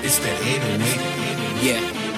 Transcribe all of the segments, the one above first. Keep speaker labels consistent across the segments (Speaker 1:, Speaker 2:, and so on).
Speaker 1: It's that 808.
Speaker 2: Yeah.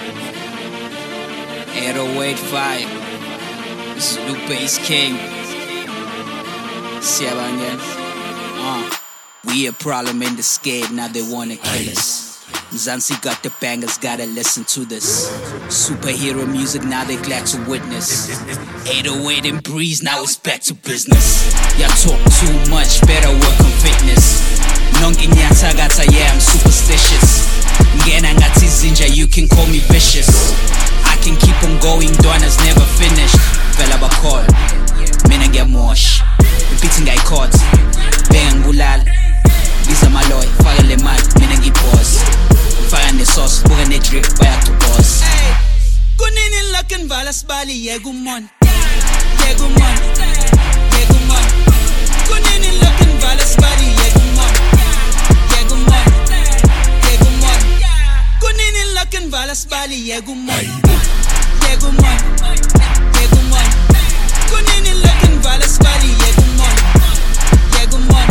Speaker 2: 808 fire. This is New Bass King. Siyabangena. We a problem in the skate, now they wanna kill us. Zanzi got the bangers, gotta listen to this. Superhero music, now they glad to witness. 808 and Breeze, now it's back to business. Y'all talk too much, better work on fitness. Nonke nyatagata, yeah, I'm superstitious. Ngena ngati zinja, you can call me vicious. I can keep on going, Donna's never finished. Vela bakol, mina ngiyamosh. Repeating guy caught, benga ngibulala. Biza maloy, faka le mali, mina ngiboss. Faka ne sauce, buka ne drip, baya to boss. Kunini lakin valas bali, yegumon. Yegumon, yegumon. Kunini lakin valas bali, yegumon. Yegumon, yegumon. Kunini lakin valas bali, yegumon. Yegumon, yegumon. Kunini lakin valas bali, yegumon. Yegumon.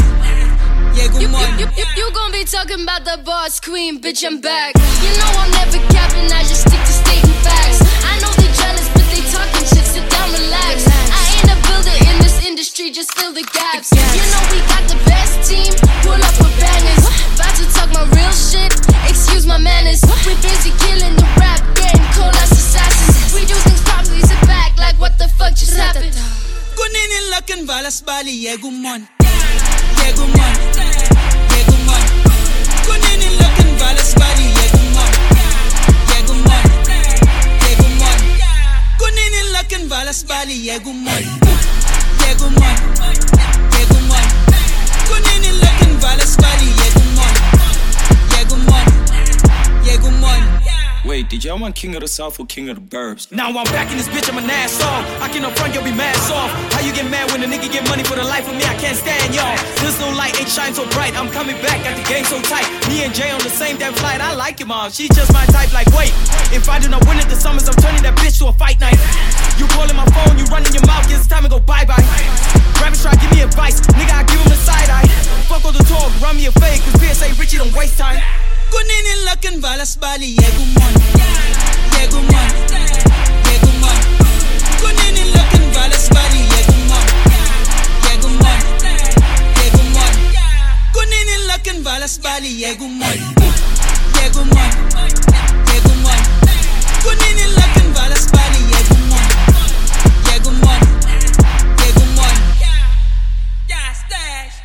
Speaker 3: You gon' be talking about the boss queen, bitch, I'm back. You know I'm never capping, I just stick to stating facts. I know they jealous, but they talking shit, sit down, relax. I ain't a builder in this industry, just fill the gaps. You know we got the best team, pull up with bangers. About to talk my real shit, excuse my manners. We busy killing the rap game, call us assassins. We do things properly, sit back like what the fuck just happened.
Speaker 2: Kunini lakin valas bali, yegumon. Yegumon, yegumon. Kunini lakin valas bali, yegumon. Yegumon, yegumon. Kunini lakin valas bali, yegumon. Yegumon, yegumon. Kunini lakin valas bali, yegumon. Yegumon, yegumon.
Speaker 4: Wait, did y'all want King of the South or King of the Burbs? Now I'm back in this bitch, I'm an ass off. I can up front, you'll be mad soft. How you get mad when a nigga get money for the life of me? I can't stand y'all. There's no light, ain't shine so bright. I'm coming back, got the game so tight. Me and Jay on the same damn flight. I like your mom, she's just my type. Like, wait, if I do not win it this summers, I'm turning that bitch to a fight night. You calling my phone, you running your mouth, it's time to go bye-bye. Rappers try to give me advice, nigga, I give him a side eye. Fuck all the talk, run me a fake, cause PSA Richie don't waste time.
Speaker 2: Kunini lakin valas bali, yegumon. Yegumon, yegumon. Kunini lakin valas bali, yegumon. Yegumon, yegumon. Kunini lakin valas bali, yegumon. Yegumon, yegumon. Kunini lakin valas bali, yegumon. Yegumon, yegumon. Yeah, stash.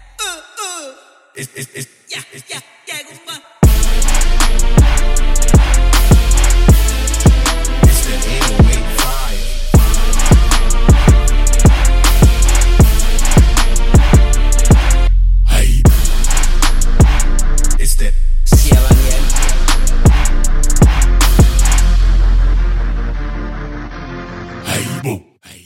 Speaker 1: It's
Speaker 2: Yegumon.
Speaker 1: It's that 808 fire. Hey. It's that.
Speaker 2: Siyabangena.
Speaker 1: Hey, boo. Hey.